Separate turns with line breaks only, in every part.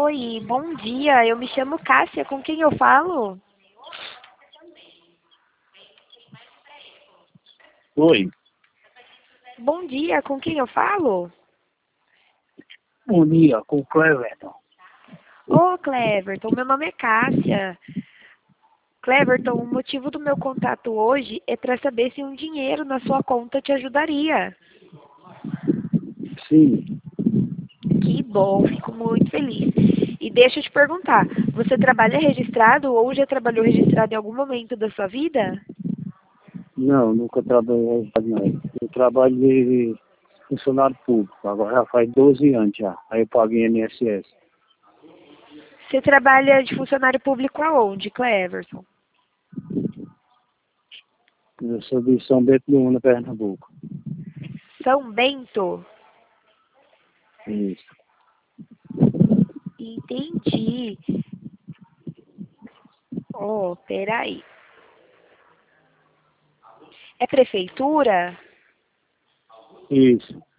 Oi, bom dia. Eu me chamo Cássia. Com quem eu falo?
Oi,
Bom dia, com quem eu falo?
bom dia, com o Cleverton.
Ô, Cleverton, meu nome é Cássia. Cleverton, o motivo do meu contato hoje é para saber se um dinheiro na sua conta te ajudaria.
Sim,
Que bom, fico muito feliz. E deixa eu te perguntar, você trabalha registrado ou já trabalhou registrado em algum momento da sua vida?
não, nunca trabalhei, não. Eu trabalho de funcionário público, agora já faz 12 anos já. Aí eu pago em INSS.
Você trabalha de funcionário público aonde, Cleverton?
Eu sou de São Bento do Una, Pernambuco.
São Bento?
Isso.
Entendi. Oh, peraí. É prefeitura?
Isso.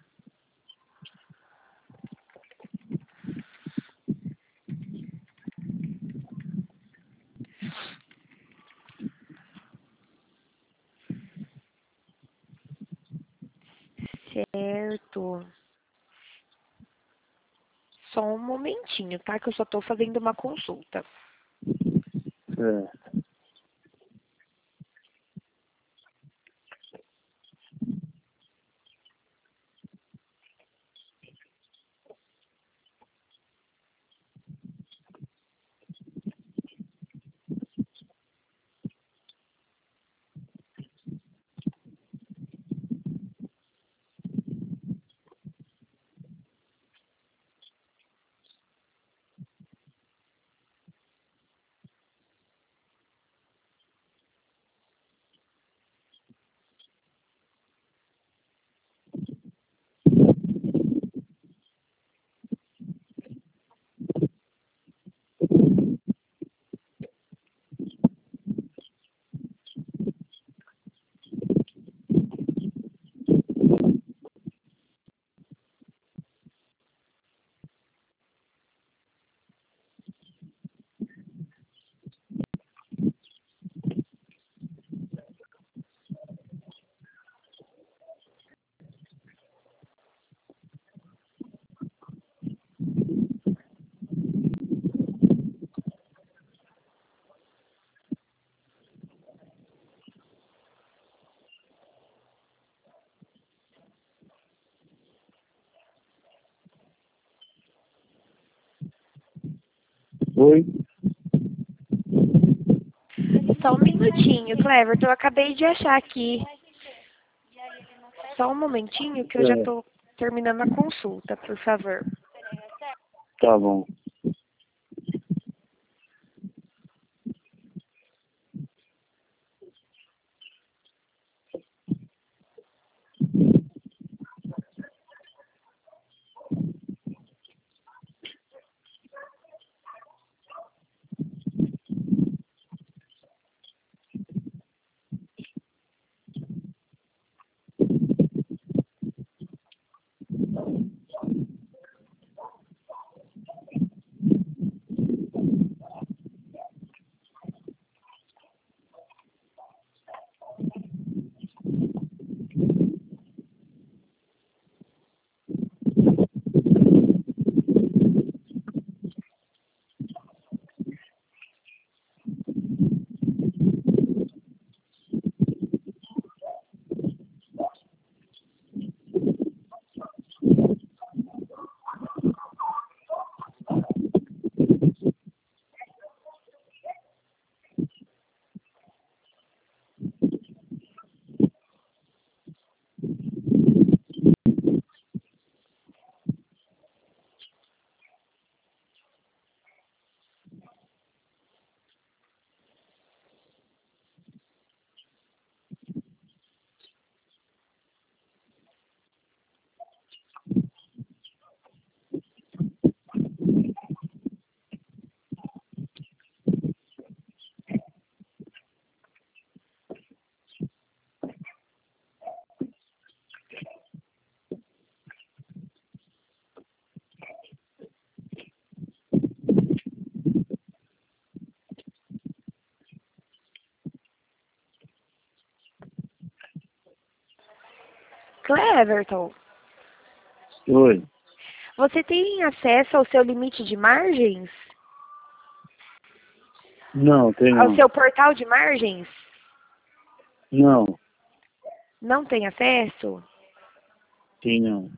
Certo. Só um momentinho, tá? Que eu só tô fazendo uma consulta.
É. Oi?
Só um minutinho, Cleverton. Eu acabei de achar aqui. Só um momentinho que eu já
É,
tô terminando a consulta, por favor.
tá bom.
Cleverton,
Oi.
você tem acesso ao seu limite de margens?
Não, tem
Ao
não.
seu portal de margens?
Não,
Não tem acesso?
tem não.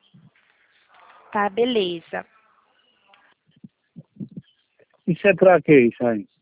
Tá, beleza.
Isso é pra quê, isso aí?